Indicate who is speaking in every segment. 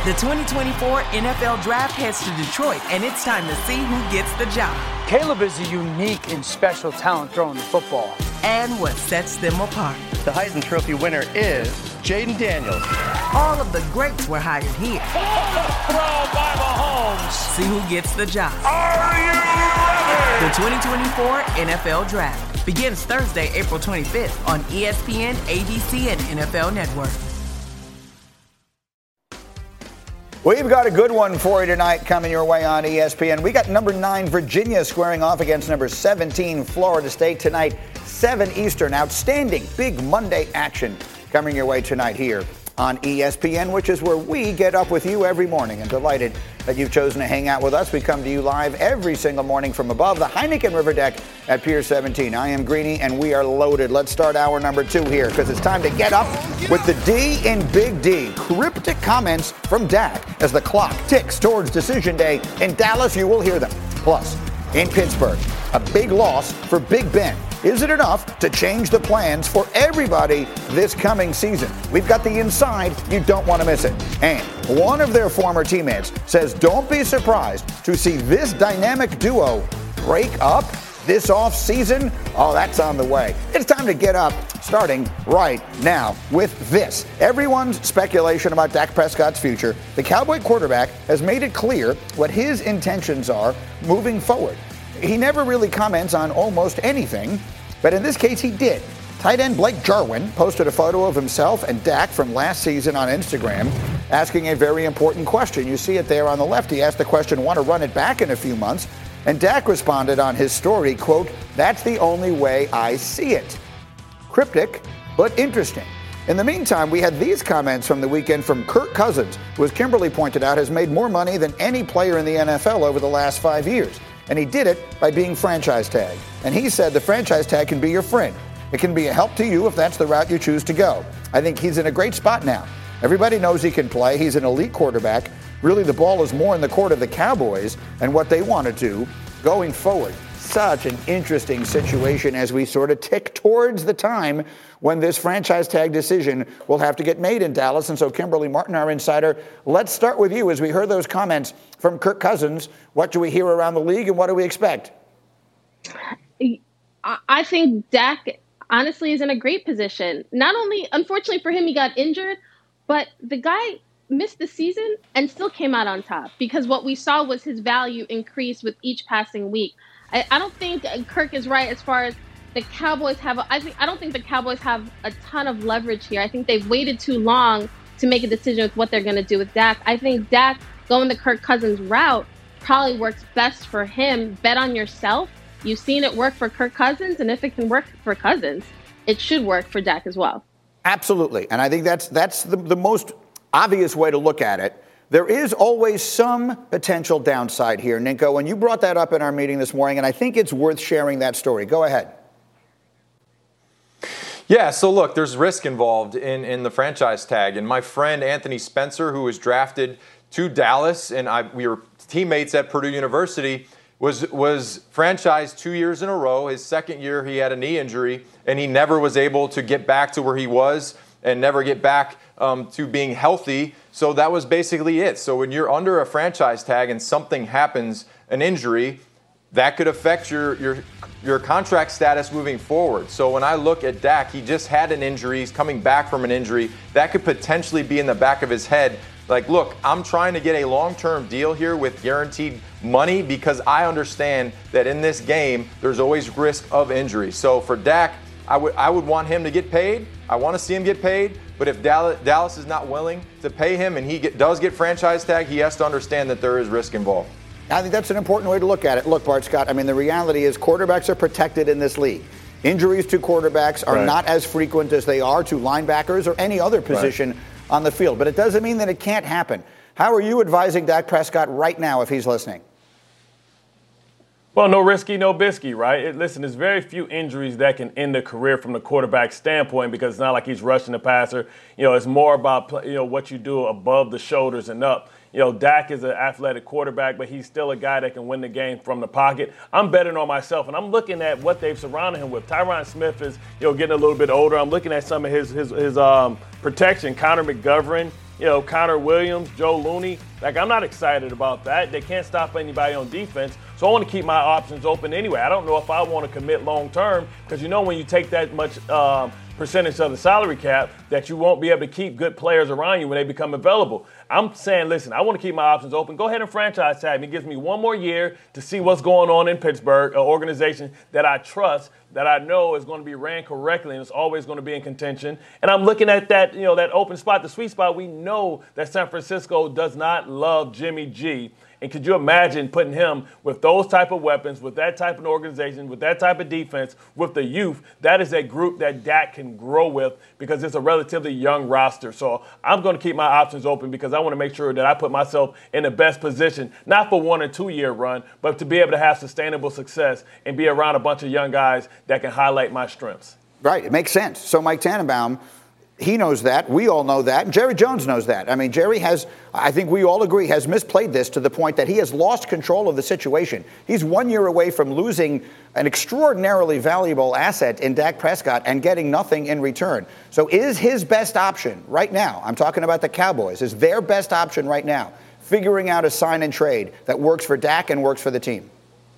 Speaker 1: The 2024 NFL Draft heads to Detroit, and it's time to see who gets the job.
Speaker 2: Caleb is a unique and special talent throwing the football.
Speaker 1: And what sets them apart.
Speaker 3: The Heisman Trophy winner is Jaden Daniels.
Speaker 1: All of the greats were hired here.
Speaker 4: Throw by Mahomes.
Speaker 1: See who gets the job.
Speaker 4: Are you ready?
Speaker 1: The 2024 NFL Draft begins Thursday, April 25th on ESPN, ABC, and NFL Network.
Speaker 5: We've got a good one for you tonight coming your way on ESPN. We got number 9 Virginia squaring off against number 17 Florida State tonight, 7 Eastern. Outstanding big Monday action coming your way tonight here on ESPN, which is where we get up with you every morning. And delighted that you've chosen to hang out with us. We come to you live every single morning from above the Heineken River Deck at Pier 17. I am Greeny, and we are loaded. Let's start hour number 2 here, because it's time to get up with the D in Big D. Cryptic comments from Dak as the clock ticks towards decision day. In Dallas, you will hear them. Plus, in Pittsburgh, a big loss for Big Ben. Is it enough to change the plans for everybody this coming season? We've got the inside. You don't want to miss it. And one of their former teammates says don't be surprised to see this dynamic duo break up this offseason. Oh, that's on the way. It's time to get up, starting right now with this. Everyone's speculation about Dak Prescott's future. The Cowboy quarterback has made it clear what his intentions are moving forward. He never really comments on almost anything, but in this case he did. Tight end Blake Jarwin posted a photo of himself and Dak from last season on Instagram, asking a very important question. You see it there on the left. He asked the question, want to run it back in a few months? And Dak responded on his story, quote, that's the only way I see it. Cryptic, but interesting. In the meantime, we had these comments from the weekend from Kirk Cousins, who, as Kimberly pointed out, has made more money than any player in the NFL over the last 5 years. And he did it by being franchise tagged. And he said the franchise tag can be your friend. It can be a help to you if that's the route you choose to go. I think he's in a great spot now. Everybody knows he can play. He's an elite quarterback. Really, the ball is more in the court of the Cowboys and what they want to do going forward. Such an interesting situation as we sort of tick towards the time when this franchise tag decision will have to get made in Dallas. And so, Kimberly Martin, our insider, let's start with you. As we heard those comments from Kirk Cousins, what do we hear around the league and what do we expect?
Speaker 6: I think Dak, honestly, is in a great position. Not only, unfortunately for him, he got injured, but the guy missed the season and still came out on top because what we saw was his value increase with each passing week. I don't think Kirk is right as far as the Cowboys have. I don't think the Cowboys have a ton of leverage here. I think they've waited too long to make a decision with what they're going to do with Dak. I think Dak going the Kirk Cousins route probably works best for him. Bet on yourself. You've seen it work for Kirk Cousins, and if it can work for Cousins, it should work for Dak as well.
Speaker 5: Absolutely, and I think that's the most obvious way to look at it. There is always some potential downside here, Ninko, and you brought that up in our meeting this morning, and I think it's worth sharing that story. Go ahead.
Speaker 7: Yeah, so look, there's risk involved in the franchise tag, and my friend Anthony Spencer, who was drafted to Dallas, and we were teammates at Purdue University, was franchised 2 years in a row. His second year, he had a knee injury, and he never was able to get back to where he was and never get back to being healthy. So that was basically it. So when you're under a franchise tag and something happens, an injury, that could affect your contract status moving forward. So when I look at Dak, he just had an injury. He's coming back from an injury. That could potentially be in the back of his head. Like, look, I'm trying to get a long-term deal here with guaranteed money because I understand that in this game, there's always risk of injury. So for Dak, I would want him to get paid. I want to see him get paid. But if Dallas is not willing to pay him and he does get franchise tag, he has to understand that there is risk involved.
Speaker 5: I think that's an important way to look at it. Look, Bart Scott, I mean, the reality is quarterbacks are protected in this league. Injuries to quarterbacks are not as frequent as they are to linebackers or any other position on the field. But it doesn't mean that it can't happen. How are you advising Dak Prescott right now if he's listening?
Speaker 8: Well, no risky, no bisky, right? Listen, there's very few injuries that can end a career from the quarterback standpoint because it's not like he's rushing the passer. You know, it's more about, what you do above the shoulders and up. Dak is an athletic quarterback, but he's still a guy that can win the game from the pocket. I'm betting on myself, and I'm looking at what they've surrounded him with. Tyron Smith is, getting a little bit older. I'm looking at some of his protection. Connor McGovern Connor Williams, Joe Looney. Like, I'm not excited about that. They can't stop anybody on defense. So I want to keep my options open anyway. I don't know if I want to commit long term because when you take that much percentage of the salary cap that you won't be able to keep good players around you when they become available. I'm saying, listen, I want to keep my options open. Go ahead and franchise tag me. It gives me one more year to see what's going on in Pittsburgh, an organization that I trust, that I know is going to be ran correctly and is always going to be in contention. And I'm looking at that, that open spot, the sweet spot. We know that San Francisco does not love Jimmy G. And could you imagine putting him with those type of weapons, with that type of organization, with that type of defense, with the youth? That is a group that Dak can grow with because it's a relatively young roster. So I'm going to keep my options open because I want to make sure that I put myself in the best position, not for 1 or 2 year run, but to be able to have sustainable success and be around a bunch of young guys that can highlight my strengths.
Speaker 5: Right. It makes sense. So Mike Tannenbaum, he knows that. We all know that. And Jerry Jones knows that. I mean, Jerry has, I think we all agree, has misplayed this to the point that he has lost control of the situation. He's 1 year away from losing an extraordinarily valuable asset in Dak Prescott and getting nothing in return. So is his best option right now, I'm talking about the Cowboys, is their best option right now figuring out a sign and trade that works for Dak and works for the team?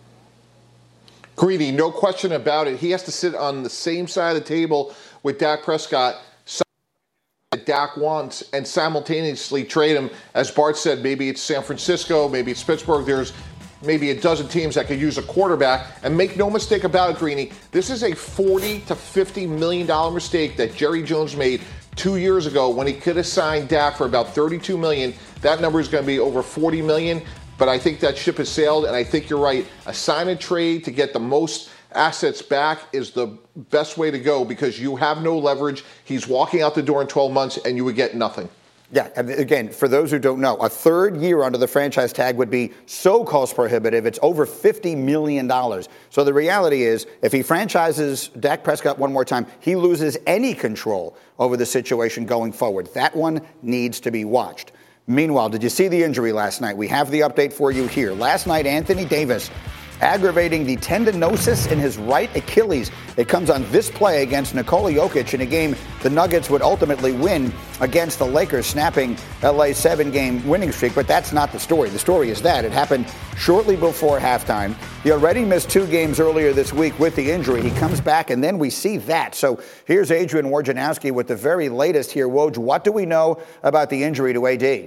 Speaker 9: Greedy, no question about it. He has to sit on the same side of the table with Dak Prescott that Dak wants and simultaneously trade him. As Bart said, maybe it's San Francisco, maybe it's Pittsburgh. There's maybe a dozen teams that could use a quarterback. And make no mistake about it, Greeny, this is a $40 to $50 million mistake that Jerry Jones made 2 years ago when he could have signed Dak for about $32 million. That number is going to be over $40 million. But I think that ship has sailed, and I think you're right. A sign and trade to get the most assets back is the best way to go because you have no leverage. He's walking out the door in 12 months, and you would get nothing.
Speaker 5: Yeah, and again, for those who don't know, a third year under the franchise tag would be so cost prohibitive, it's over $50 million. So the reality is, if he franchises Dak Prescott one more time, he loses any control over the situation going forward. That one needs to be watched. Meanwhile, did you see the injury last night? We have the update for you here. Last night, Anthony Davis aggravating the tendinosis in his right Achilles. It comes on this play against Nikola Jokic in a game the Nuggets would ultimately win against the Lakers, snapping LA's 7-game winning streak. But that's not the story. The story is that it happened shortly before halftime. He already missed 2 games earlier this week with the injury. He comes back, and then we see that. So here's Adrian Wojnarowski with the very latest here. Woj, what do we know about the injury to AD?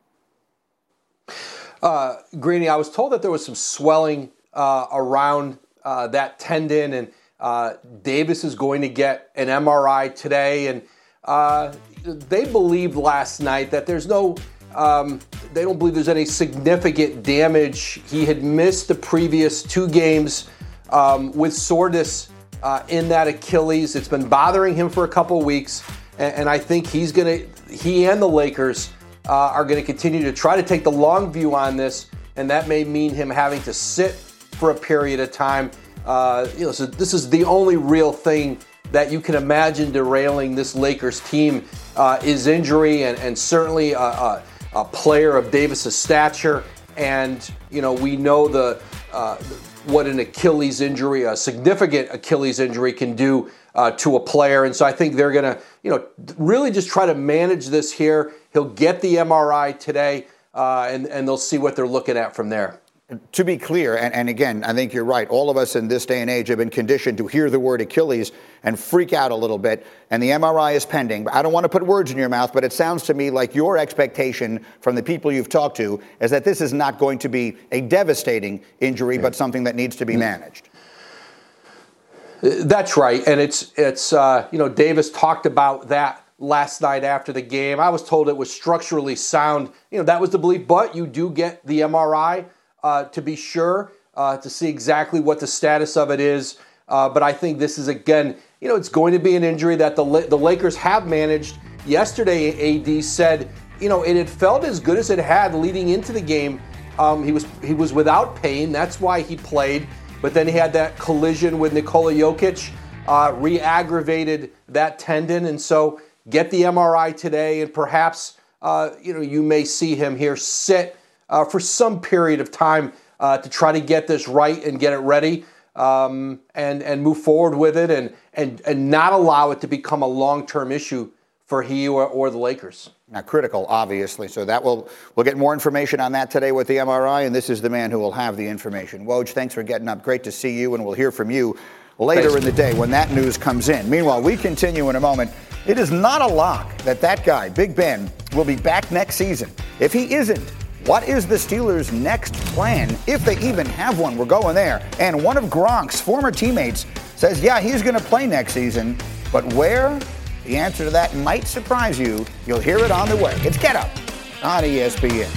Speaker 10: Greeny, I was told that there was some swelling around that tendon, and Davis is going to get an MRI today. And they believed last night that there's no, they don't believe there's any significant damage. He had missed the previous 2 games with soreness in that Achilles. It's been bothering him for a couple of weeks, and I think he and the Lakers are going to continue to try to take the long view on this, and that may mean him having to sit for a period of time. So this is the only real thing that you can imagine derailing this Lakers team is injury, and certainly a player of Davis's stature. And we know what an Achilles injury, a significant Achilles injury, can do to a player. And so I think they're going to, really just try to manage this here. He'll get the MRI today, and they'll see what they're looking at from there.
Speaker 5: To be clear, and again, I think you're right, all of us in this day and age have been conditioned to hear the word Achilles and freak out a little bit, and the MRI is pending. I don't want to put words in your mouth, but it sounds to me like your expectation from the people you've talked to is that this is not going to be a devastating injury, but something that needs to be managed.
Speaker 10: That's right, and it's Davis talked about that last night after the game. I was told it was structurally sound. That was the belief, but you do get the MRI to be sure, to see exactly what the status of it is. But I think this is, again, it's going to be an injury that the Lakers have managed. Yesterday, AD said, it had felt as good as it had leading into the game. He was without pain. That's why he played. But then he had that collision with Nikola Jokic, re-aggravated that tendon. And so get the MRI today, and perhaps, you may see him here sit for some period of time to try to get this right and get it ready, and move forward with it, and not allow it to become a long-term issue for he or the Lakers.
Speaker 5: Now, critical, obviously. So we'll get more information on that today with the MRI, and this is the man who will have the information. Woj, thanks for getting up. Great to see you, and we'll hear from you later in the day when that news comes in. Meanwhile, we continue in a moment. It is not a lock that guy, Big Ben, will be back next season. If he isn't, what is the Steelers' next plan, if they even have one? We're going there. And one of Gronk's former teammates says, yeah, he's going to play next season, but where? The answer to that might surprise you. You'll hear it on the way. It's Get Up on ESPN.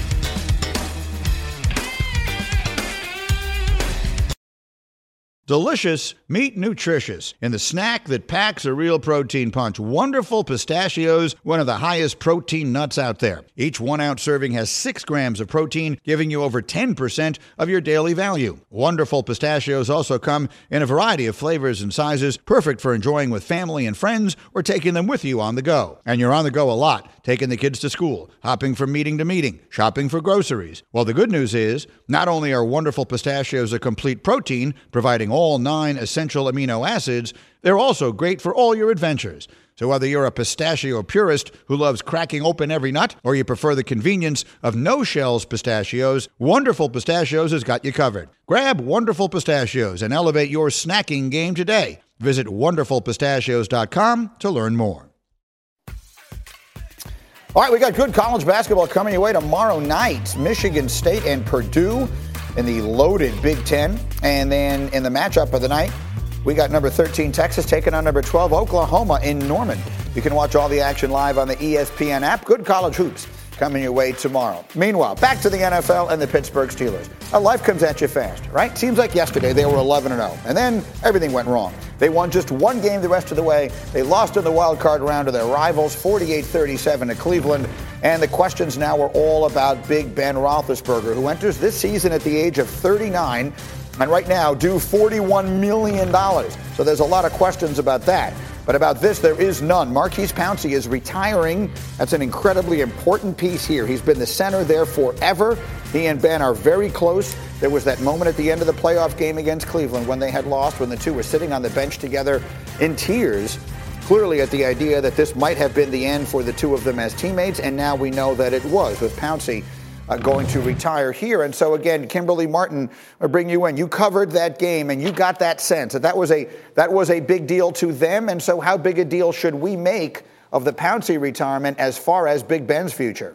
Speaker 11: Delicious, meet nutritious. In the snack that packs a real protein punch, Wonderful Pistachios, one of the highest protein nuts out there. Each 1 ounce serving has 6 grams of protein, giving you over 10% of your daily value. Wonderful Pistachios also come in a variety of flavors and sizes, perfect for enjoying with family and friends or taking them with you on the go. And you're on the go a lot, taking the kids to school, hopping from meeting to meeting, shopping for groceries. Well, the good news is, not only are Wonderful Pistachios a complete protein, providing all 9 essential amino acids, they're also great for all your adventures. So whether you're a pistachio purist who loves cracking open every nut, or you prefer the convenience of no-shells pistachios, Wonderful Pistachios has got you covered. Grab Wonderful Pistachios and elevate your snacking game today. Visit wonderfulpistachios.com to learn more.
Speaker 5: All right, we got good college basketball coming your way tomorrow night. Michigan State and Purdue in the loaded Big Ten. And then in the matchup of the night, we got number 13 Texas taking on number 12 Oklahoma in Norman. You can watch all the action live on the ESPN app. Good college hoops coming your way tomorrow. Meanwhile, back to the NFL and the Pittsburgh Steelers. Life comes at you fast, right? Seems like yesterday they were 11-0, and then everything went wrong. They won just one game the rest of the way. They lost in the wild card round to their rivals, 48-37 to Cleveland. And the questions now are all about Big Ben Roethlisberger, who enters this season at the age of 39 and right now due $41 million. So there's a lot of questions about that. But about this, there is none. Maurkice Pouncey is retiring. That's an incredibly important piece here. He's been the center there forever. He and Ben are very close. There was that moment at the end of the playoff game against Cleveland when they had lost, when the two were sitting on the bench together in tears, clearly at the idea that this might have been the end for the two of them as teammates, and now we know that it was, with Pouncey going to retire here. And so again, Kimberly Martin, I'll bring you in. You covered that game and you got that sense that that was a big deal to them. And so how big a deal should we make of the Pouncey retirement as far as Big Ben's future?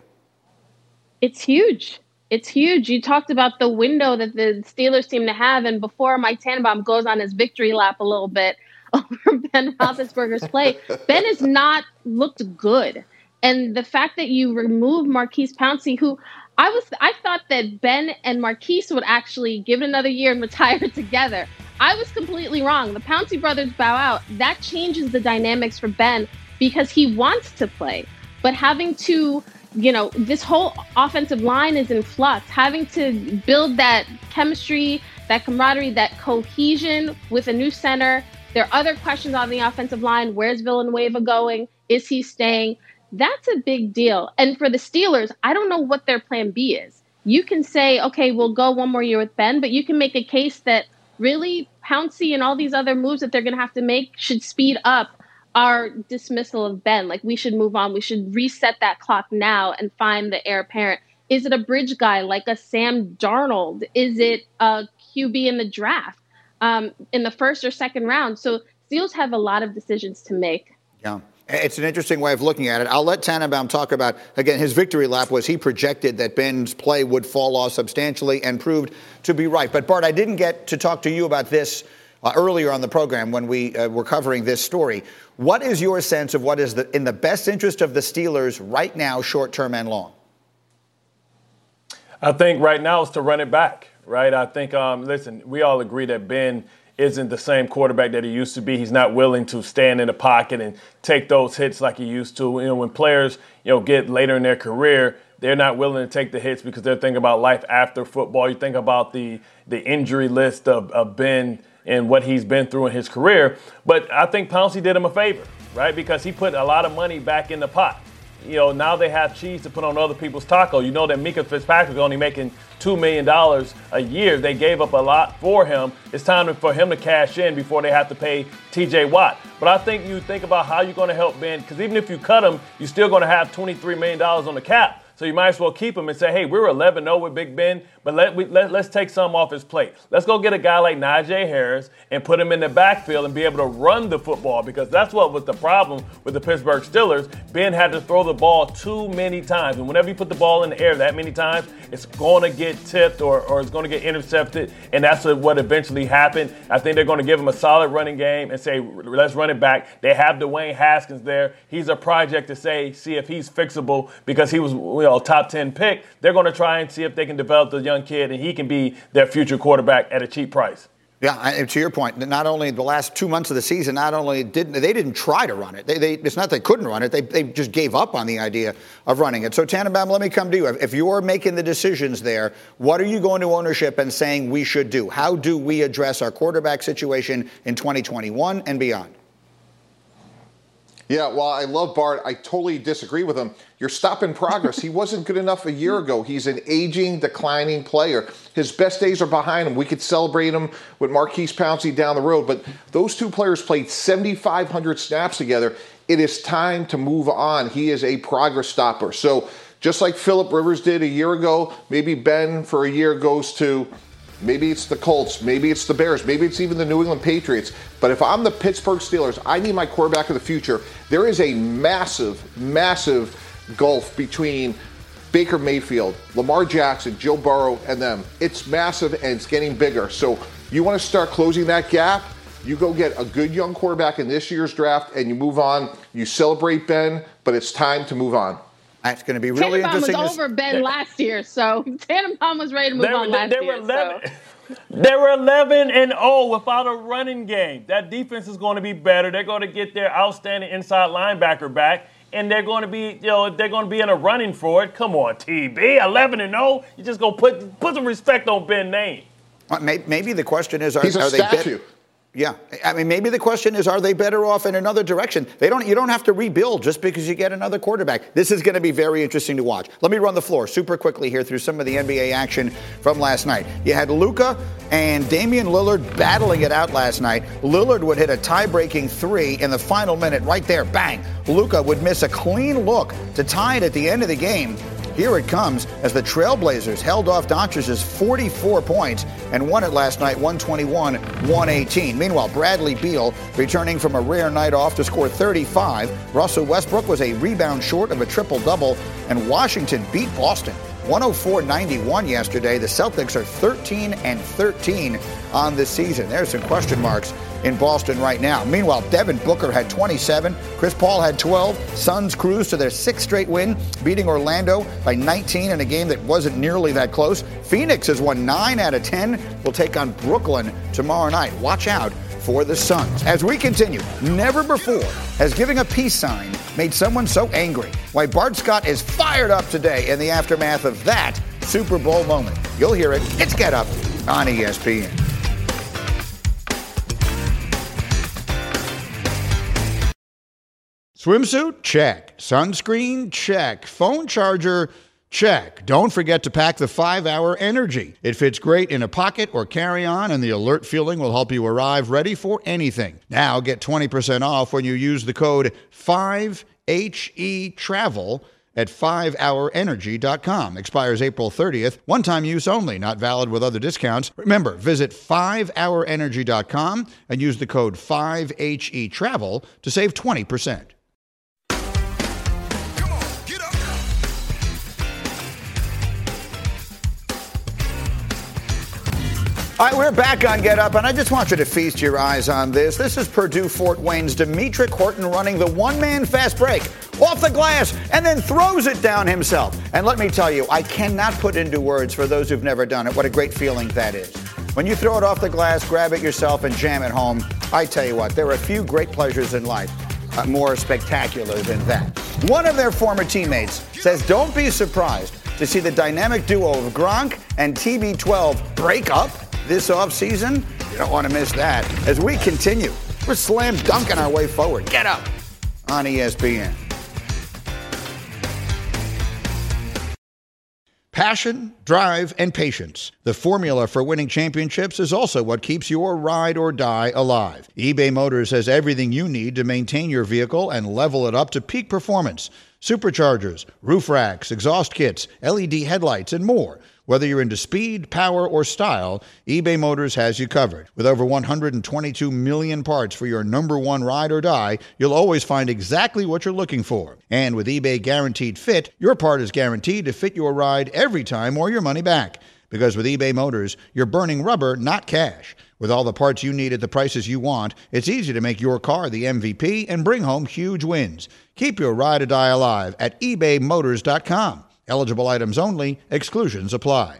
Speaker 6: It's huge. It's huge. You talked about the window that the Steelers seem to have, and before Mike Tannenbaum goes on his victory lap a little bit over Ben Roethlisberger's play, Ben has not looked good. And the fact that you remove Maurkice Pouncey, who I thought that Ben and Maurkice would actually give it another year and retire together. I was completely wrong. The Pouncey brothers bow out. That changes the dynamics for Ben because he wants to play. But having to, this whole offensive line is in flux. Having to build that chemistry, that camaraderie, that cohesion with a new center. There are other questions on the offensive line. Where's Villanueva going? Is he staying? That's a big deal. And for the Steelers, I don't know what their plan B is. You can say, okay, we'll go one more year with Ben, but you can make a case that really Pouncey and all these other moves that they're going to have to make should speed up our dismissal of Ben. Like, we should move on. We should reset that clock now and find the heir apparent. Is it a bridge guy like a Sam Darnold? Is it a QB in the draft in the first or second round? So Steelers have a lot of decisions to make.
Speaker 5: Yeah. It's an interesting way of looking at it. I'll let Tannenbaum talk about, again, his victory lap was he projected that Ben's play would fall off substantially and proved to be right. But, Bart, I didn't get to talk to you about this earlier on the program when we were covering this story. What is your sense of what is in the best interest of the Steelers right now, short term and long?
Speaker 8: I think right now is to run it back, right? I think, listen, we all agree that Ben isn't the same quarterback that he used to be. He's not willing to stand in the pocket and take those hits like he used to. When players, get later in their career, they're not willing to take the hits because they're thinking about life after football. You think about the injury list of Ben and what he's been through in his career. But I think Pouncey did him a favor, right? Because he put a lot of money back in the pot. now they have cheese to put on other people's taco. You know that Minkah Fitzpatrick is only making $2 million a year. They gave up a lot for him. It's time for him to cash in before they have to pay T.J. Watt. But I think you think about how you're going to help Ben, because even if you cut him, you're still going to have $23 million on the cap. So you might as well keep him and say, hey, we're 11-0 with Big Ben, but let's take some off his plate. Let's go get a guy like Najee Harris and put him in the backfield and be able to run the football, because that's what was the problem with the Pittsburgh Steelers. Ben had to throw the ball too many times. And whenever you put the ball in the air that many times, it's going to get tipped or it's going to get intercepted, and that's what eventually happened. I think they're going to give him a solid running game and say, let's run it back. They have Dwayne Haskins there. He's a project to see if he's fixable, because he was top 10 pick. They're going to try and see if they can develop the young kid and he can be their future quarterback at a cheap price.
Speaker 5: Yeah, to your point, not only the last 2 months of the season, not only didn't try to run it. It's not they couldn't run it. They just gave up on the idea of running it. So Tannenbaum, let me come to you. If you're making the decisions there, what are you going to ownership and saying we should do? How do we address our quarterback situation in 2021 and beyond?
Speaker 9: Yeah, well, I love Bart. I totally disagree with him. You're stopping progress. He wasn't good enough a year ago. He's an aging, declining player. His best days are behind him. We could celebrate him with Marquise Pouncey down the road, but those two players played 7,500 snaps together. It is time to move on. He is a progress stopper. So just like Phillip Rivers did a year ago, maybe Ben for a year goes to... Maybe it's the Colts. Maybe it's the Bears. Maybe it's even the New England Patriots. But if I'm the Pittsburgh Steelers, I need my quarterback of the future. There is a massive, massive gulf between Baker Mayfield, Lamar Jackson, Joe Burrow, and them. It's massive, and it's getting bigger. So you want to start closing that gap? You go get a good young quarterback in this year's draft, and you move on. You celebrate Ben, but it's time to move on.
Speaker 5: That's going to be really interesting.
Speaker 6: Tannenbaum was over Ben last year, so Tannenbaum was ready to move on last year.
Speaker 8: They were 11-0 without a running game. That defense is going to be better. They're going to get their outstanding inside linebacker back, and they're going to be, they're going to be in a running for it. Come on, TB, 11-0. You just go put some respect on Ben's name.
Speaker 5: Maybe the question is,
Speaker 9: he's a statue.
Speaker 5: Yeah, I mean, maybe the question is, are they better off in another direction? You don't have to rebuild just because you get another quarterback. This is going to be very interesting to watch. Let me run the floor super quickly here through some of the NBA action from last night. You had Luka and Damian Lillard battling it out last night. Lillard would hit a tie-breaking three in the final minute right there. Bang! Luka would miss a clean look to tie it at the end of the game. Here it comes as the Trailblazers held off Doncic's 44 points and won it last night 121-118. Meanwhile, Bradley Beal returning from a rare night off to score 35. Russell Westbrook was a rebound short of a triple-double, and Washington beat Boston 104-91 yesterday. The Celtics are 13-13 on the season. There's some question marks in Boston right now. Meanwhile, Devin Booker had 27. Chris Paul had 12. Suns cruised to their sixth straight win, beating Orlando by 19 in a game that wasn't nearly that close. Phoenix has won 9 out of 10. Will take on Brooklyn tomorrow night. Watch out for the Suns. As we continue, never before has giving a peace sign made someone so angry. Why Bart Scott is fired up today in the aftermath of that Super Bowl moment. You'll hear it. It's Get Up on ESPN.
Speaker 11: Swimsuit? Check. Sunscreen? Check. Phone charger? Check. Don't forget to pack the 5-Hour Energy. It fits great in a pocket or carry-on, and the alert feeling will help you arrive ready for anything. Now get 20% off when you use the code 5HETRAVEL at 5hourenergy.com. Expires April 30th. One-time use only. Not valid with other discounts. Remember, visit 5hourenergy.com and use the code 5HETRAVEL to save 20%.
Speaker 5: All right, we're back on Get Up, and I just want you to feast your eyes on this. This is Purdue Fort Wayne's Demetric Horton running the one-man fast break off the glass and then throws it down himself. And let me tell you, I cannot put into words for those who've never done it what a great feeling that is. When you throw it off the glass, grab it yourself, and jam it home, I tell you what, there are a few great pleasures in life more spectacular than that. One of their former teammates says, don't be surprised to see the dynamic duo of Gronk and TB12 break up this offseason. You don't want to miss that. As we continue, we're slam dunking our way forward. Get Up on ESPN.
Speaker 11: Passion, drive, and patience. The formula for winning championships is also what keeps your ride or die alive. eBay Motors has everything you need to maintain your vehicle and level it up to peak performance. Superchargers, roof racks, exhaust kits, LED headlights, and more. Whether you're into speed, power, or style, eBay Motors has you covered. With over 122 million parts for your number one ride or die, you'll always find exactly what you're looking for. And with eBay Guaranteed Fit, your part is guaranteed to fit your ride every time or your money back. Because with eBay Motors, you're burning rubber, not cash. With all the parts you need at the prices you want, it's easy to make your car the MVP and bring home huge wins. Keep your ride or die alive at ebaymotors.com. Eligible items only. Exclusions apply.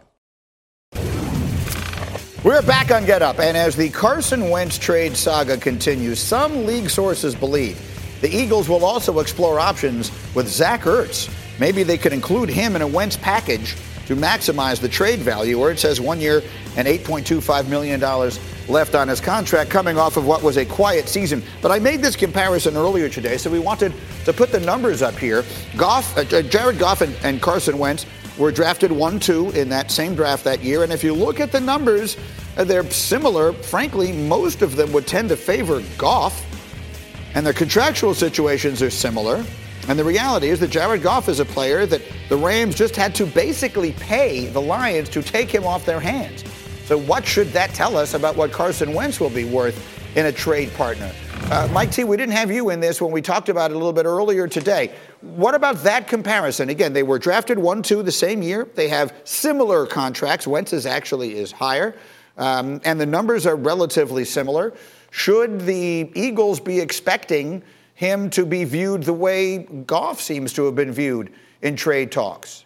Speaker 5: We're back on Get Up, and as the Carson Wentz trade saga continues, some league sources believe the Eagles will also explore options with Zach Ertz. Maybe they could include him in a Wentz package to maximize the trade value. Ertz has 1 year and $8.25 million left on his contract, coming off of what was a quiet season. But I made this comparison earlier today, so we wanted to put the numbers up here. Jared Goff and Carson Wentz were drafted 1-2 in that same draft that year. And if you look at the numbers, they're similar. Frankly, most of them would tend to favor Goff, and their contractual situations are similar. And the reality is that Jared Goff is a player that the Rams just had to basically pay the Lions to take him off their hands. So what should that tell us about what Carson Wentz will be worth in a trade partner? Mike T., we didn't have you in this when we talked about it a little bit earlier today. What about that comparison? Again, they were drafted 1-2 the same year. They have similar contracts. Wentz's actually is higher. And the numbers are relatively similar. Should the Eagles be expecting him to be viewed the way Goff seems to have been viewed in trade talks?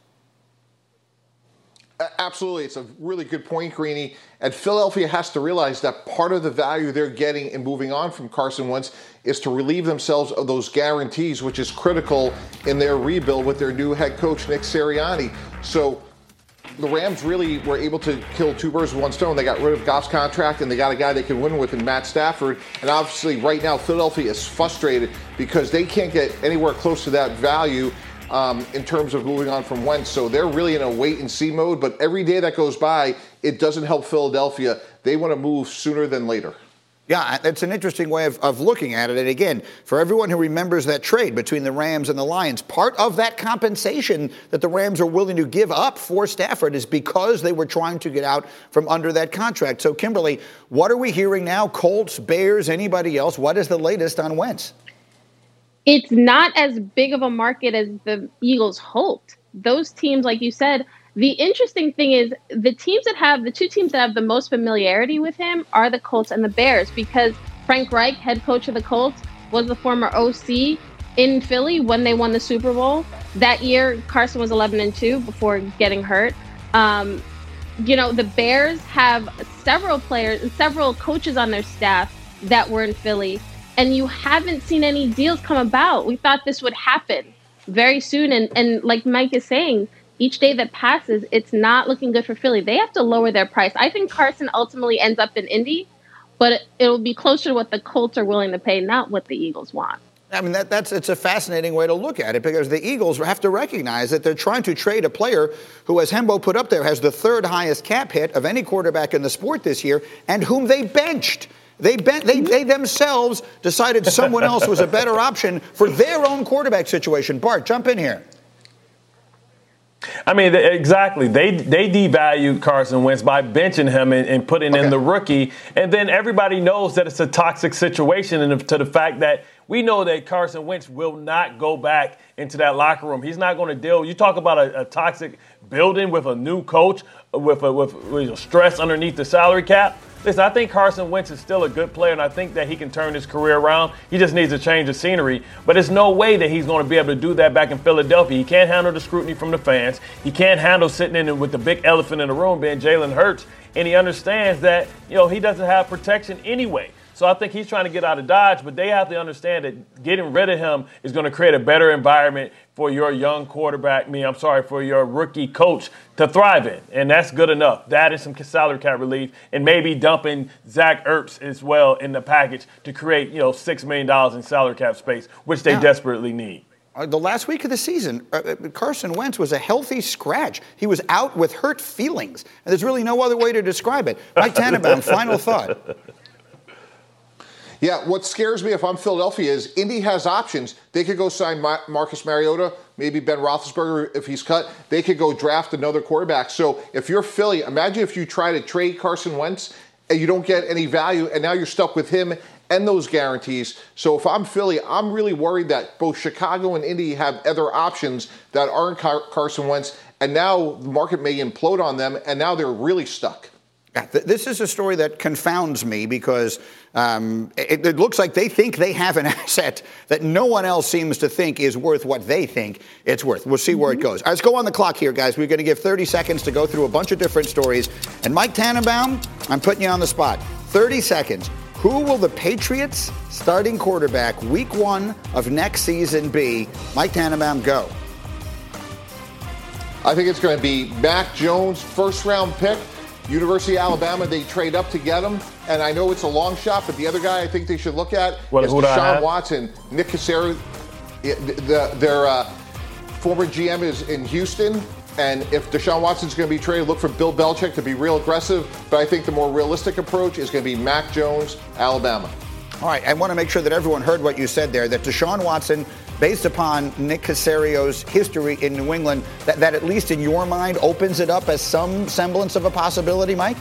Speaker 9: Absolutely. It's a really good point, Greeny. And Philadelphia has to realize that part of the value they're getting in moving on from Carson Wentz is to relieve themselves of those guarantees, which is critical in their rebuild with their new head coach, Nick Sirianni. So the Rams really were able to kill two birds with one stone. They got rid of Goff's contract, and they got a guy they can win with in Matt Stafford. And obviously right now Philadelphia is frustrated because they can't get anywhere close to that value in terms of moving on from Wentz. So they're really in a wait-and-see mode. But every day that goes by, it doesn't help Philadelphia. They want to move sooner than later.
Speaker 5: Yeah, that's an interesting way of looking at it. And again, for everyone who remembers that trade between the Rams and the Lions, part of that compensation that the Rams are willing to give up for Stafford is because they were trying to get out from under that contract. So, Kimberly, what are we hearing now? Colts, Bears, anybody else? What is the latest on Wentz?
Speaker 6: It's not as big of a market as the Eagles hoped. Those teams, like you said, the interesting thing is the two teams that have the most familiarity with him are the Colts and the Bears, because Frank Reich, head coach of the Colts, was the former OC in Philly when they won the Super Bowl. That year, Carson was 11-2 before getting hurt. The Bears have several coaches on their staff that were in Philly, and you haven't seen any deals come about. We thought this would happen very soon, and like Mike is saying, each day that passes, it's not looking good for Philly. They have to lower their price. I think Carson ultimately ends up in Indy, but it'll be closer to what the Colts are willing to pay, not what the Eagles want.
Speaker 5: I mean, it's a fascinating way to look at it, because the Eagles have to recognize that they're trying to trade a player who, as Hembo put up there, has the third highest cap hit of any quarterback in the sport this year, and whom they benched. They themselves decided someone else was a better option for their own quarterback situation. Bart, jump in here.
Speaker 8: I mean, exactly. They devalued Carson Wentz by benching him and putting in the rookie. And then everybody knows that it's a toxic situation, and to the fact that we know that Carson Wentz will not go back into that locker room. He's not going to deal. You talk about a toxic building with a new coach, with stress underneath the salary cap. Listen, I think Carson Wentz is still a good player, and I think that he can turn his career around. He just needs a change of scenery. But there's no way that he's going to be able to do that back in Philadelphia. He can't handle the scrutiny from the fans. He can't handle sitting in with the big elephant in the room being Jalen Hurts. And he understands that, he doesn't have protection anyway. So I think he's trying to get out of Dodge, but they have to understand that getting rid of him is going to create a better environment for your young quarterback, for your rookie coach to thrive in. And that's good enough. That is some salary cap relief, and maybe dumping Zach Ertz as well in the package to create, $6 million in salary cap space, which they desperately need.
Speaker 5: the last week of the season, Carson Wentz was a healthy scratch. He was out with hurt feelings. And there's really no other way to describe it. Mike Tannenbaum, final thought.
Speaker 9: Yeah, what scares me if I'm Philadelphia is Indy has options. They could go sign Marcus Mariota, maybe Ben Roethlisberger if he's cut. They could go draft another quarterback. So if you're Philly, imagine if you try to trade Carson Wentz and you don't get any value, and now you're stuck with him and those guarantees. So if I'm Philly, I'm really worried that both Chicago and Indy have other options that aren't Carson Wentz, and now the market may implode on them, and now they're really stuck.
Speaker 5: Yeah, this is a story that confounds me because it looks like they think they have an asset that no one else seems to think is worth what they think it's worth. We'll see where it goes. All right, let's go on the clock here, guys. We're going to give 30 seconds to go through a bunch of different stories. And Mike Tannenbaum, I'm putting you on the spot. 30 seconds. Who will the Patriots starting quarterback week 1 of next season be? Mike Tannenbaum, go.
Speaker 9: I think it's going to be Mac Jones, first-round pick. University of Alabama, they trade up to get him. And I know it's a long shot, but the other guy I think they should look at is Deshaun Watson. Nick Caserio, their former GM is in Houston. And if Deshaun Watson's going to be traded, look for Bill Belichick to be real aggressive. But I think the more realistic approach is going to be Mac Jones, Alabama.
Speaker 5: All right, I want to make sure that everyone heard what you said there, that Deshaun Watson, based upon Nick Caserio's history in New England, that at least in your mind opens it up as some semblance of a possibility, Mike?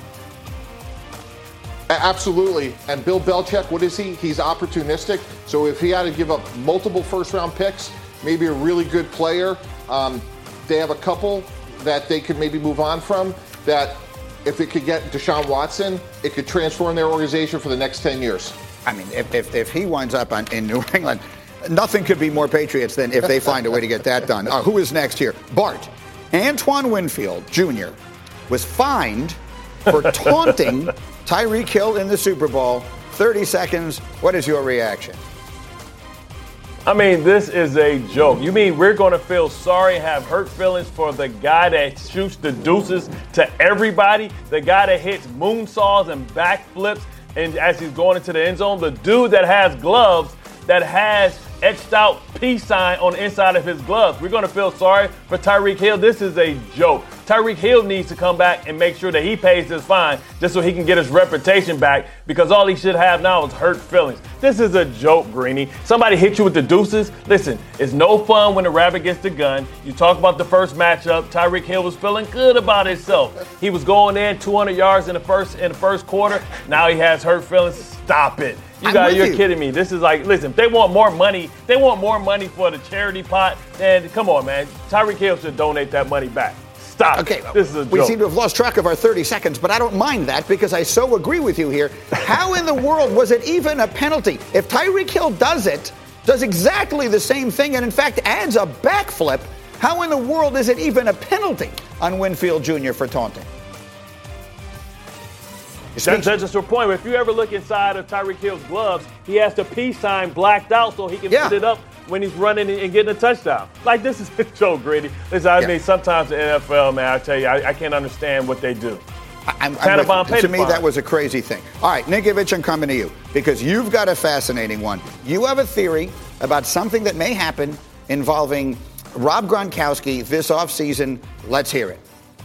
Speaker 9: Absolutely. And Bill Belichick, what is he? He's opportunistic. So if he had to give up multiple first-round picks, maybe a really good player, they have a couple that they could maybe move on from, that if it could get Deshaun Watson, it could transform their organization for the next 10 years.
Speaker 5: I mean, if he winds up in New England, nothing could be more Patriots than if they find a way to get that done. Who is next here? Bart. Antoine Winfield Jr. was fined for taunting Tyreek Hill in the Super Bowl. 30 seconds. What is your reaction?
Speaker 8: I mean, this is a joke. You mean we're going to feel sorry and have hurt feelings for the guy that shoots the deuces to everybody, the guy that hits moonsaults and backflips and as he's going into the end zone, the dude that has gloves that has etched out peace sign on the inside of his gloves. We're going to feel sorry for Tyreek Hill. This is a joke. Tyreek Hill needs to come back and make sure that he pays his fine just so he can get his reputation back, because all he should have now is hurt feelings. This is a joke, Greeny. Somebody hit you with the deuces. Listen, it's no fun when the rabbit gets the gun. You talk about the first matchup. Tyreek Hill was feeling good about himself. He was going in 200 yards in the first quarter. Now he has hurt feelings. Stop it. You're kidding me. This is like, listen, if they want more money for the charity pot, then come on, man. Tyreek Hill should donate that money back. Stop.
Speaker 5: Okay,
Speaker 8: this is a joke.
Speaker 5: We seem to have lost track of our 30 seconds, but I don't mind that because I so agree with you here. How in the world was it even a penalty? If Tyreek Hill does exactly the same thing, and in fact adds a backflip, how in the world is it even a penalty on Winfield Jr. for taunting?
Speaker 8: That's just your point. If you ever look inside of Tyreek Hill's gloves, he has the peace sign blacked out so he can put it up when he's running and getting a touchdown. Like, this is a joke, Grady. Listen, I mean, sometimes the NFL, man, I tell you, I can't understand what they do.
Speaker 5: To me, that was a crazy thing. All right, Nikovich, I'm coming to you because you've got a fascinating one. You have a theory about something that may happen involving Rob Gronkowski this offseason. Let's hear it.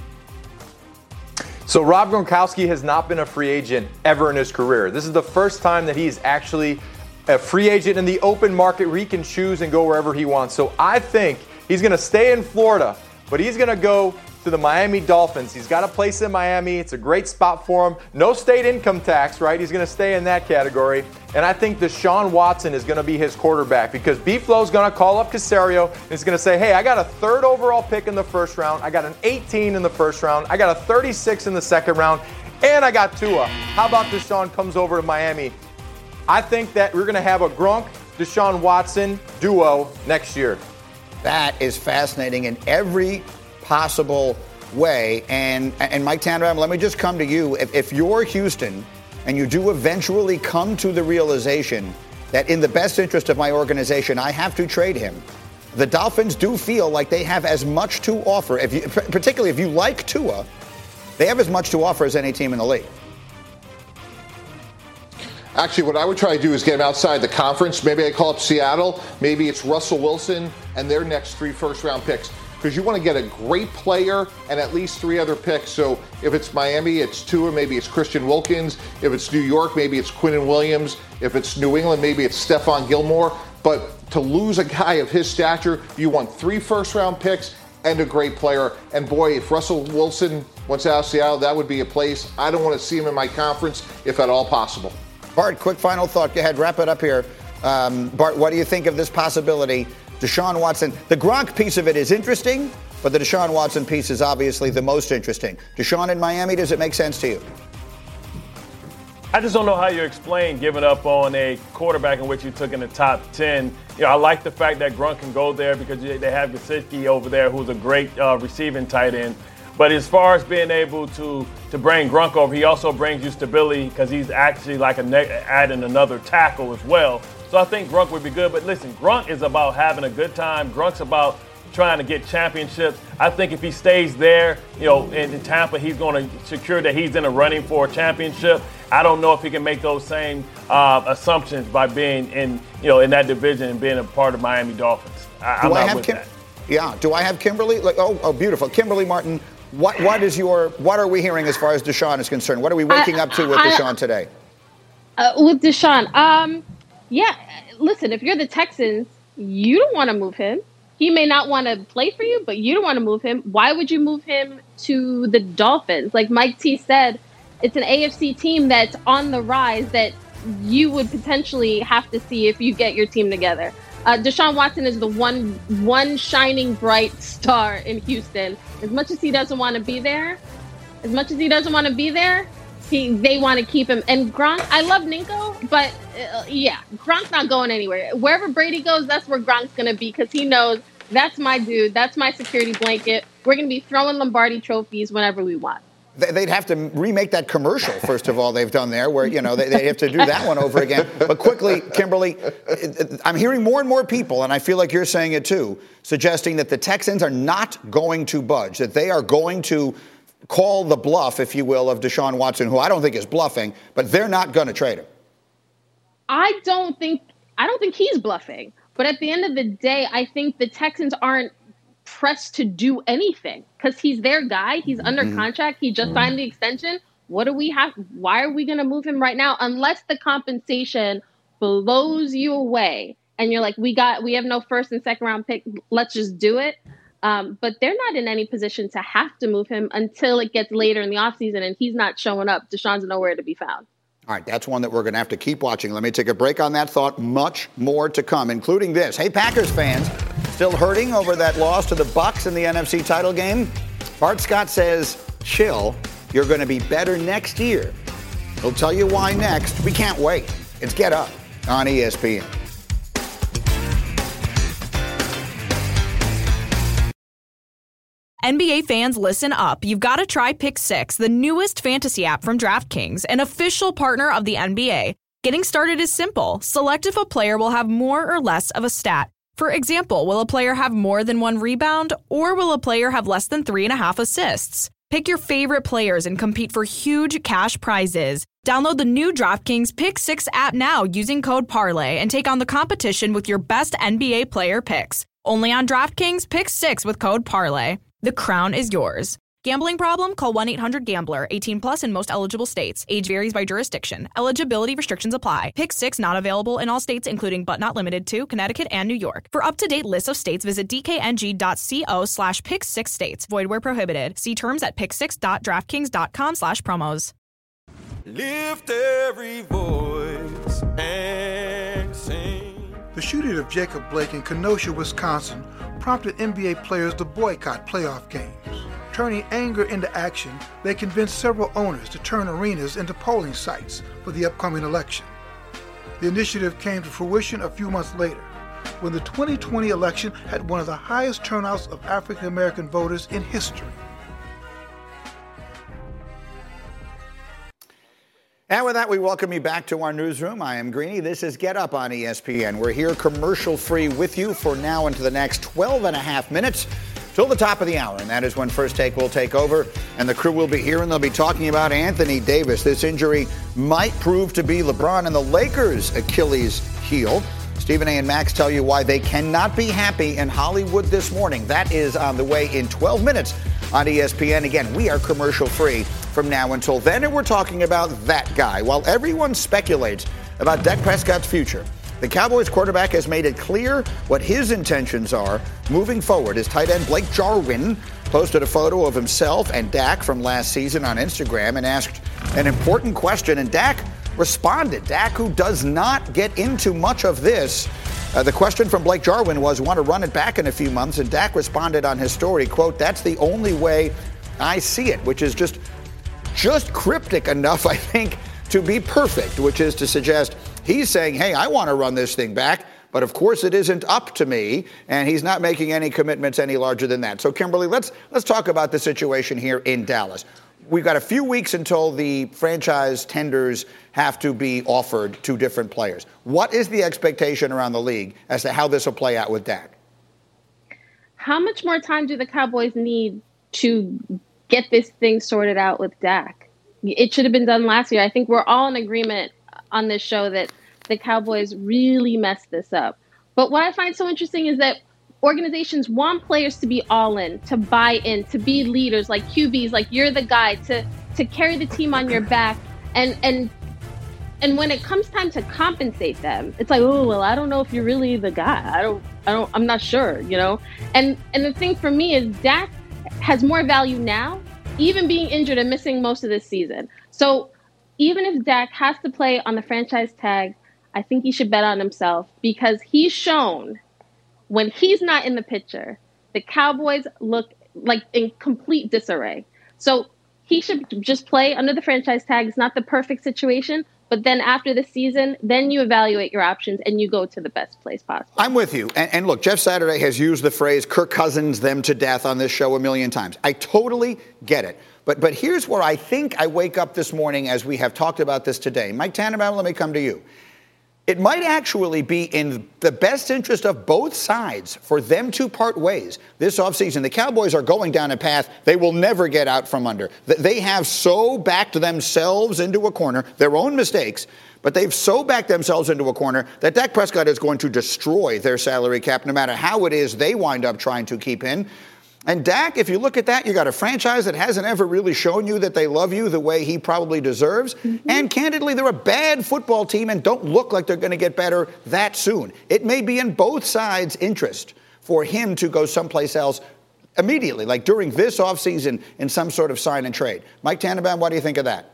Speaker 7: So Rob Gronkowski has not been a free agent ever in his career. This is the first time that he's actually a free agent in the open market where he can choose and go wherever he wants. So I think he's going to stay in Florida, but he's going to go to the Miami Dolphins. He's got a place in Miami. It's a great spot for him. No state income tax, right? He's going to stay in that category. And I think Deshaun Watson is going to be his quarterback because B-Flow's going to call up Caserio and he's going to say, hey, I got a 3rd overall pick in the first round. I got an 18 in the first round. I got a 36 in the second round. And I got Tua. How about Deshaun comes over to Miami? I think that we're going to have a Gronk, Deshaun Watson duo next year.
Speaker 5: That is fascinating in every possible way. And Mike Tannenbaum, let me just come to you. If you're Houston and you do eventually come to the realization that in the best interest of my organization, I have to trade him, the Dolphins do feel like they have as much to offer, particularly if you like Tua, they have as much to offer as any team in the league.
Speaker 9: Actually, what I would try to do is get him outside the conference. Maybe I call up Seattle. Maybe it's Russell Wilson and their next 3 first-round picks. Because you want to get a great player and at least 3 other picks. So if it's Miami, it's Tua, maybe it's Christian Wilkins. If it's New York, maybe it's Quinnen Williams. If it's New England, maybe it's Stephon Gilmore. But to lose a guy of his stature, you want 3 first-round picks and a great player. And boy, if Russell Wilson wants out of Seattle, that would be a place. I don't want to see him in my conference, if at all possible.
Speaker 5: Bart, quick final thought. Go ahead, wrap it up here. Bart, what do you think of this possibility? Deshaun Watson, the Gronk piece of it is interesting, but the Deshaun Watson piece is obviously the most interesting. Deshaun in Miami, does it make sense to you?
Speaker 8: I just don't know how you explain giving up on a quarterback in which you took in the top 10. I like the fact that Gronk can go there because they have Gesicki over there, who's a great receiving tight end. But as far as being able to bring Gronk over, he also brings you stability because he's actually like adding another tackle as well. So I think Gronk would be good. But listen, Gronk is about having a good time. Gronk's about trying to get championships. I think if he stays there, in Tampa, he's going to secure that he's in a running for a championship. I don't know if he can make those same assumptions by being in that division and being a part of Miami Dolphins. I'm not with that.
Speaker 5: Yeah. Do I have Kimberly? Oh, beautiful. Kimberly Martin, what are we hearing as far as Deshaun is concerned? What are we waking up to with Deshaun today?
Speaker 6: With Deshaun, yeah, listen, if you're the Texans, you don't want to move him. He may not want to play for you, but you don't want to move him. Why would you move him to the Dolphins? Like Mike T said, it's an AFC team that's on the rise that you would potentially have to see if you get your team together. Deshaun Watson is the one shining bright star in Houston. As much as he doesn't want to be there, they want to keep him. And Gronk, I love Ninko, but Gronk's not going anywhere. Wherever Brady goes, that's where Gronk's going to be because he knows that's my dude. That's my security blanket. We're going to be throwing Lombardi trophies whenever we want.
Speaker 5: They'd have to remake that commercial, first of all, they've done there, where, they have to do that one over again. But quickly, Kimberly, I'm hearing more and more people, and I feel like you're saying it too, suggesting that the Texans are not going to budge, that they are going to call the bluff, if you will, of Deshaun Watson, who I don't think is bluffing, but they're not going to trade him.
Speaker 6: I don't think he's bluffing. But at the end of the day, I think the Texans aren't pressed to do anything because he's their guy. He's under contract. He just signed the extension. What do we have? Why are we going to move him right now? Unless the compensation blows you away and you're like, we have no first and second round pick. Let's just do it. But they're not in any position to have to move him until it gets later in the offseason and he's not showing up. Deshaun's nowhere to be found.
Speaker 5: All right, that's one that we're going to have to keep watching. Let me take a break on that thought. Much more to come, including this. Hey, Packers fans, still hurting over that loss to the Bucs in the NFC title game? Bart Scott says, chill, you're going to be better next year. He'll tell you why next. We can't wait. It's Get Up on ESPN.
Speaker 12: NBA fans, listen up. You've got to try Pick 6, the newest fantasy app from DraftKings, an official partner of the NBA. Getting started is simple. Select if a player will have more or less of a stat. For example, will a player have more than 1 rebound, or will a player have less than 3.5 assists? Pick your favorite players and compete for huge cash prizes. Download the new DraftKings Pick 6 app now using code PARLAY and take on the competition with your best NBA player picks. Only on DraftKings Pick 6 with code PARLAY. The crown is yours. Gambling problem? Call 1-800-GAMBLER. 18 plus in most eligible states. Age varies by jurisdiction. Eligibility restrictions apply. Pick 6 not available in all states, including but not limited to Connecticut and New York. For up-to-date lists of states, visit dkng.co/pick6states. Void where prohibited. See terms at pick6.draftkings.com/promos.
Speaker 13: Lift every voice and sing.
Speaker 14: The shooting of Jacob Blake in Kenosha, Wisconsin, prompted NBA players to boycott playoff games. Turning anger into action, they convinced several owners to turn arenas into polling sites for the upcoming election. The initiative came to fruition a few months later, when the 2020 election had one of the highest turnouts of African American voters in history.
Speaker 5: And with that, we welcome you back to our newsroom. I am Greeny. This is Get Up on ESPN. We're here commercial-free with you for now into the next 12 and a half minutes. till the top of the hour, and that is when First Take will take over, and the crew will be here, and they'll be talking about Anthony Davis. This injury might prove to be LeBron and the Lakers' Achilles heel. Stephen A. and Max tell you why they cannot be happy in Hollywood this morning. That is on the way in 12 minutes on ESPN. Again, we are commercial-free from now until then, and we're talking about that guy. While everyone speculates about Dak Prescott's future, the Cowboys quarterback has made it clear what his intentions are moving forward. His tight end Blake Jarwin posted a photo of himself and Dak from last season on Instagram and asked an important question, and Dak responded. Dak, who does not get into much of this. The question from Blake Jarwin was, want to run it back in a few months? And Dak responded on his story, quote, "That's the only way I see it," which is just cryptic enough, I think, to be perfect, which is to suggest he's saying, hey, I want to run this thing back, but of course it isn't up to me, and he's not making any commitments any larger than that. So, Kimberly, let's talk about the situation here in Dallas. We've got a few weeks until the franchise tenders have to be offered to different players. What is the expectation around the league as to how this will play out with Dak?
Speaker 6: How much more time do the Cowboys need to get this thing sorted out with Dak? It should have been done last year. I think we're all in agreement on this show that the Cowboys really messed this up. But what I find so interesting is that organizations want players to be all in, to buy in, to be leaders, like QBs, like you're the guy, to carry the team on your back. And when it comes time to compensate them, it's like, oh, well, I don't know if you're really the guy. I'm not sure, you know? And the thing for me is Dak has more value now, even being injured and missing most of this season. So even if Dak has to play on the franchise tag, I think he should bet on himself, because he's shown when he's not in the picture, the Cowboys look like in complete disarray. So he should just play under the franchise tag. It's not the perfect situation, but then after the season, then you evaluate your options and you go to the best place possible.
Speaker 5: I'm with you. And look, Jeff Saturday has used the phrase Kirk Cousins them to death on this show a million times. I totally get it. But here's where I think I wake up this morning as we have talked about this today. Mike Tannenbaum, let me come to you. It might actually be in the best interest of both sides for them to part ways this offseason. The Cowboys are going down a path they will never get out from under. They have so backed themselves into a corner, their own mistakes, but they've so backed themselves into a corner that Dak Prescott is going to destroy their salary cap no matter how it is they wind up trying to keep in. And Dak, if you look at that, you got a franchise that hasn't ever really shown you that they love you the way he probably deserves. Mm-hmm. And candidly, they're a bad football team and don't look like they're going to get better that soon. It may be in both sides' interest for him to go someplace else immediately, like during this offseason in some sort of sign and trade. Mike Tannenbaum, what do you think of that?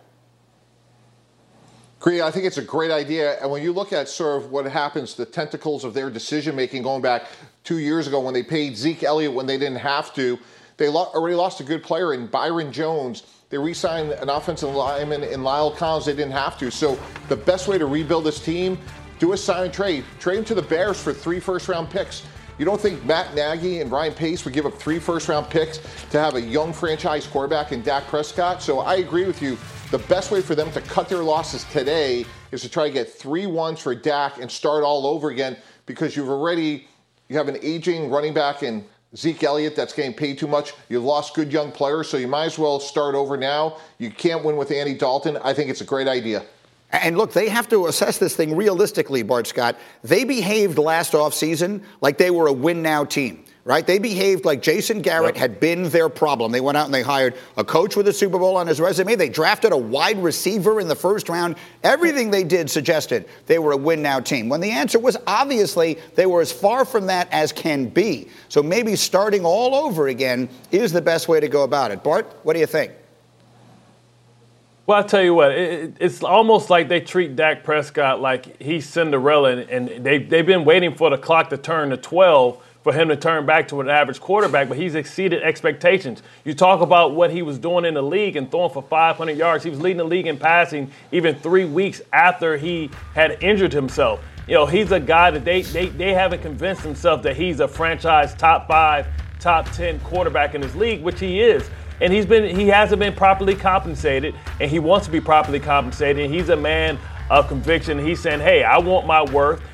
Speaker 9: I think it's a great idea. And when you look at sort of what happens, the tentacles of their decision-making going back 2 years ago when they paid Zeke Elliott when they didn't have to, they already lost a good player in Byron Jones. They re-signed an offensive lineman in Lyle Collins. They didn't have to. So the best way to rebuild this team, do a sign and trade. Trade him to the Bears for 3 first-round picks. You don't think Matt Nagy and Ryan Pace would give up 3 first-round picks to have a young franchise quarterback in Dak Prescott? So I agree with you. The best way for them to cut their losses today is to try to get 3 ones for Dak and start all over again, because you have an aging running back in Zeke Elliott that's getting paid too much. You've lost good young players, so you might as well start over now. You can't win with Andy Dalton. I think it's a great idea.
Speaker 5: And look, they have to assess this thing realistically, Bart Scott. They behaved last offseason like they were a win-now team, right? They behaved like Jason Garrett had been their problem. They went out and they hired a coach with a Super Bowl on his resume. They drafted a wide receiver in the first round. Everything they did suggested they were a win-now team, when the answer was obviously they were as far from that as can be. So maybe starting all over again is the best way to go about it. Bart, what do you think?
Speaker 8: Well, I'll tell you what, it's almost like they treat Dak Prescott like he's Cinderella, and they've been waiting for the clock to turn to 12 for him to turn back to an average quarterback, but he's exceeded expectations. You talk about what he was doing in the league and throwing for 500 yards. He was leading the league in passing even 3 weeks after he had injured himself. You know, he's a guy that they haven't convinced themselves that he's a franchise top 5, top 10 quarterback in this league, which he is. And he hasn't been properly compensated, and he wants to be properly compensated. And he's a man of conviction. He's saying, hey, I want my worth.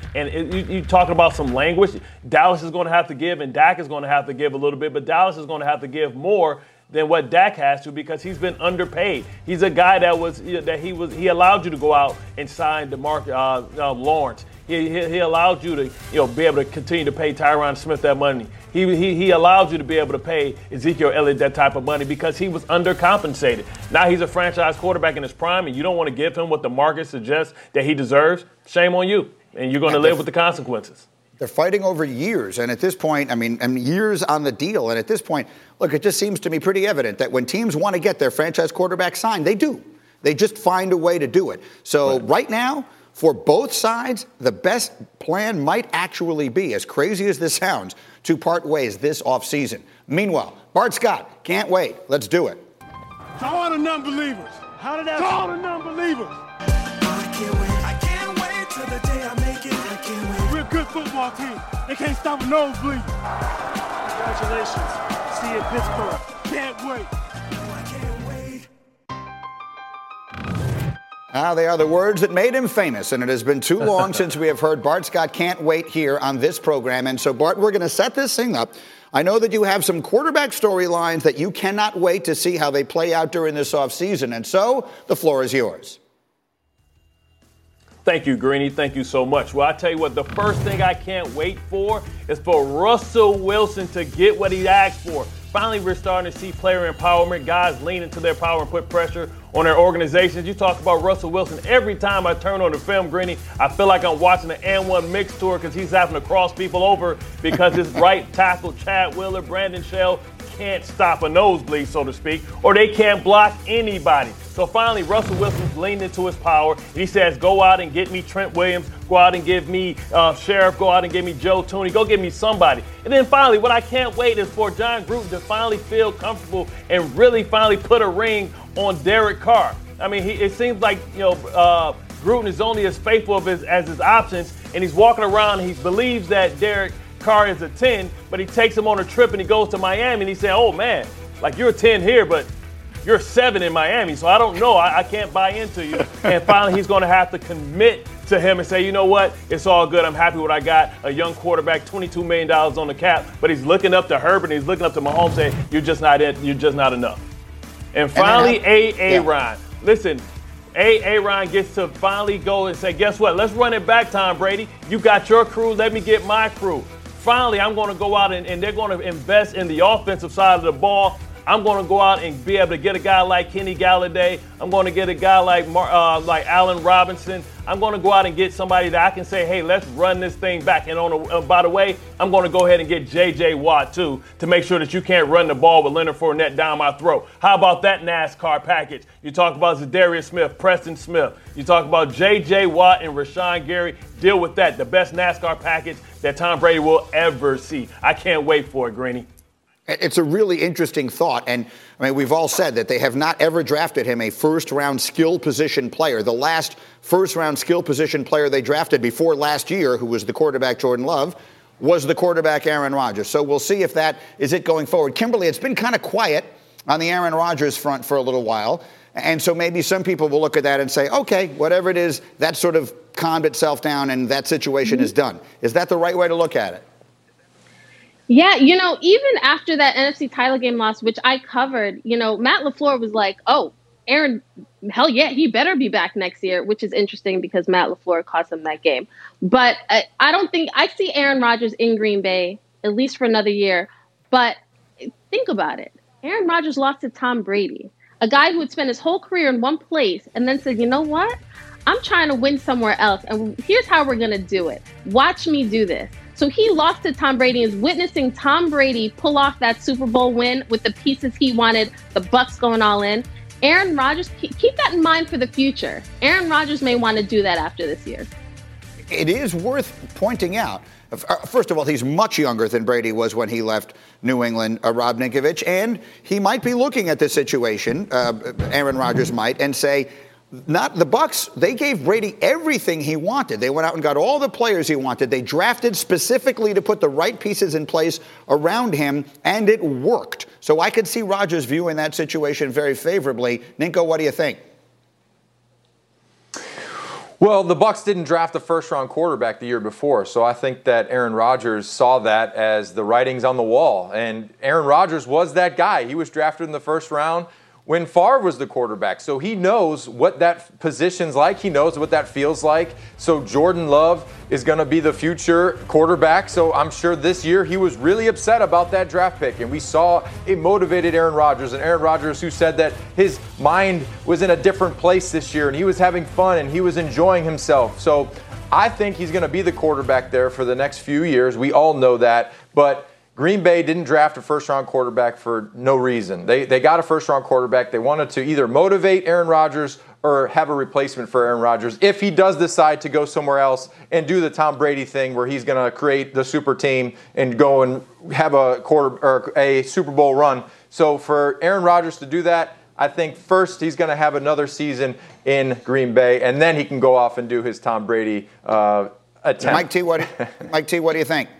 Speaker 8: And you talking about some language. Dallas is going to have to give, and Dak is going to have to give a little bit, but Dallas is going to have to give more than what Dak has to because he's been underpaid. He's a guy he allowed you to go out and sign Lawrence. He allowed you to be able to continue to pay Tyron Smith that money. He allowed you to be able to pay Ezekiel Elliott that type of money because he was undercompensated. Now he's a franchise quarterback in his prime, and you don't want to give him what the market suggests that he deserves. Shame on you, and you're going to live with the consequences.
Speaker 5: They're fighting over years, and at this point, years on the deal. And at this point, look, it just seems to me pretty evident that when teams want to get their franchise quarterback signed, they do. They just find a way to do it. So right now, for both sides, the best plan might actually be, as crazy as this sounds, to part ways this offseason. Meanwhile, Bart Scott, can't wait. Let's do it.
Speaker 15: To all the non-believers. How did that? To all the non-believers.
Speaker 13: I can't wait till the day I make it. I can't wait.
Speaker 15: We're a good football team. They can't stop a nosebleed. Congratulations. See you in Pittsburgh. Can't wait.
Speaker 5: They are the words that made him famous, and it has been too long since we have heard Bart Scott can't wait here on this program. And so, Bart, we're going to set this thing up. I know that you have some quarterback storylines that you cannot wait to see how they play out during this offseason. And so, the floor is yours.
Speaker 8: Thank you, Greeny. Thank you so much. Well, I tell you what, the first thing I can't wait for is for Russell Wilson to get what he asked for. Finally, we're starting to see player empowerment, guys lean into their power and put pressure on their organizations. You talk about Russell Wilson. Every time I turn on the film, Greeny, I feel like I'm watching the N1 mix tour because he's having to cross people over because his right tackle, Chad Wheeler, Brandon Shell, can't stop a nosebleed, so to speak, or they can't block anybody. So finally, Russell Wilson's leaned into his power. And he says, go out and get me Trent Williams. Go out and give me Sheriff. Go out and give me Joe Tooney. Go give me somebody. And then finally, what I can't wait is for John Gruden to finally feel comfortable and really finally put a ring on Derek Carr. I mean, it seems like, Gruden is only as faithful as his options, and he's walking around and he believes that Derek Carr is a 10, but he takes him on a trip and he goes to Miami and he said, oh man, like you're a 10 here, but you're a 7 in Miami, so I don't know. I can't buy into you. And finally, he's going to have to commit to him and say, you know what? It's all good. I'm happy with what I got. A young quarterback, $22 million on the cap, but he's looking up to Herbert and he's looking up to Mahomes saying, you're just not it. You're just not enough. And finally, Aaron. Listen, Aaron gets to finally go and say, guess what? Let's run it back, Tom Brady. You got your crew. Let me get my crew. Finally, I'm going to go out and they're going to invest in the offensive side of the ball. I'm going to go out and be able to get a guy like Kenny Galladay. I'm going to get a guy like Allen Robinson. I'm going to go out and get somebody that I can say, hey, let's run this thing back. And by the way, I'm going to go ahead and get J.J. Watt, too, to make sure that you can't run the ball with Leonard Fournette down my throat. How about that NASCAR package? You talk about Zadarius Smith, Preston Smith. You talk about J.J. Watt and Rashawn Gary. Deal with that. The best NASCAR package that Tom Brady will ever see. I can't wait for it, Greeny.
Speaker 5: It's a really interesting thought. And, I mean, we've all said that they have not ever drafted him a first-round skill position player. The last first-round skill position player they drafted before last year, who was the quarterback Jordan Love, was the quarterback Aaron Rodgers. So we'll see if that is it going forward. Kimberly, it's been kind of quiet on the Aaron Rodgers front for a little while. And so maybe some people will look at that and say, okay, whatever it is, that sort of calmed itself down and that situation is done. Is that the right way to look at it?
Speaker 6: Yeah, even after that NFC title game loss, which I covered, Matt LaFleur was like, oh, Aaron, hell yeah, he better be back next year, which is interesting because Matt LaFleur cost him that game. But I don't think I see Aaron Rodgers in Green Bay, at least for another year. But think about it. Aaron Rodgers lost to Tom Brady, a guy who had spent his whole career in one place and then said, you know what? I'm trying to win somewhere else. And here's how we're going to do it. Watch me do this. So he lost to Tom Brady and is witnessing Tom Brady pull off that Super Bowl win with the pieces he wanted, the Bucs going all in. Aaron Rodgers, keep that in mind for the future. Aaron Rodgers may want to do that after this year.
Speaker 5: It is worth pointing out, first of all, he's much younger than Brady was when he left New England, Rob Ninkovich, and he might be looking at this situation, Aaron Rodgers might, and say, not the Bucs. They gave Brady everything he wanted. They went out and got all the players he wanted. They drafted specifically to put the right pieces in place around him, and it worked. So I could see Rodgers viewing that situation very favorably. Ninko, what do you think?
Speaker 7: Well, the Bucs didn't draft a first-round quarterback the year before, so I think that Aaron Rodgers saw that as the writings on the wall. And Aaron Rodgers was that guy. He was drafted in the first round when Favre was the quarterback. So he knows what that position's like. He knows what that feels like. So Jordan Love is going to be the future quarterback. So I'm sure this year he was really upset about that draft pick. And we saw a motivated Aaron Rodgers, and Aaron Rodgers who said that his mind was in a different place this year and he was having fun and he was enjoying himself. So I think he's going to be the quarterback there for the next few years. We all know that. But Green Bay didn't draft a first-round quarterback for no reason. They got a first-round quarterback. They wanted to either motivate Aaron Rodgers or have a replacement for Aaron Rodgers if he does decide to go somewhere else and do the Tom Brady thing where he's going to create the super team and go and have a Super Bowl run. So for Aaron Rodgers to do that, I think first he's going to have another season in Green Bay, and then he can go off and do his Tom Brady attempt.
Speaker 5: Mike T, what do you think?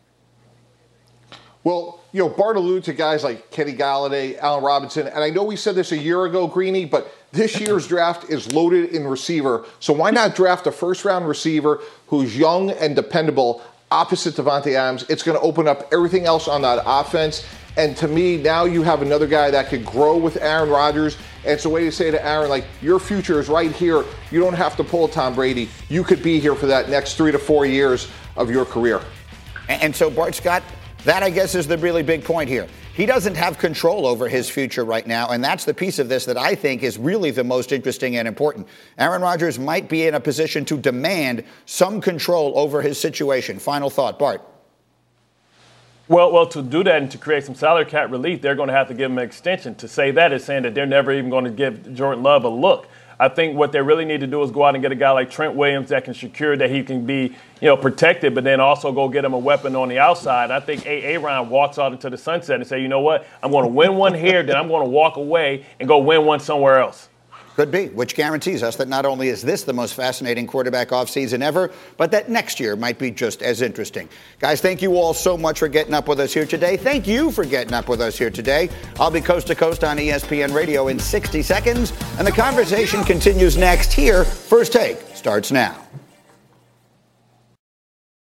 Speaker 9: Well, Bart alluded to guys like Kenny Galladay, Allen Robinson, and I know we said this a year ago, Greeny, but this year's draft is loaded in receiver. So why not draft a first-round receiver who's young and dependable opposite Davante Adams? It's going to open up everything else on that offense. And to me, now you have another guy that could grow with Aaron Rodgers. And it's a way to say to Aaron, like, your future is right here. You don't have to pull Tom Brady. You could be here for that next 3 to 4 years of your career.
Speaker 5: And so, Bart Scott, that, I guess, is the really big point here. He doesn't have control over his future right now, and that's the piece of this that I think is really the most interesting and important. Aaron Rodgers might be in a position to demand some control over his situation. Final thought, Bart.
Speaker 8: Well, to do that and to create some salary cap relief, they're going to have to give him an extension. To say that is saying that they're never even going to give Jordan Love a look. I think what they really need to do is go out and get a guy like Trent Williams that can secure that he can be, protected, but then also go get him a weapon on the outside. I think Aaron walks out into the sunset and say, you know what, I'm going to win one here, then I'm going to walk away and go win one somewhere else.
Speaker 5: Could be, which guarantees us that not only is this the most fascinating quarterback offseason ever, but that next year might be just as interesting. Guys, thank you all so much for getting up with us here today. Thank you for getting up with us here today. I'll be coast to coast on ESPN Radio in 60 seconds, and the conversation continues next here. First Take starts now.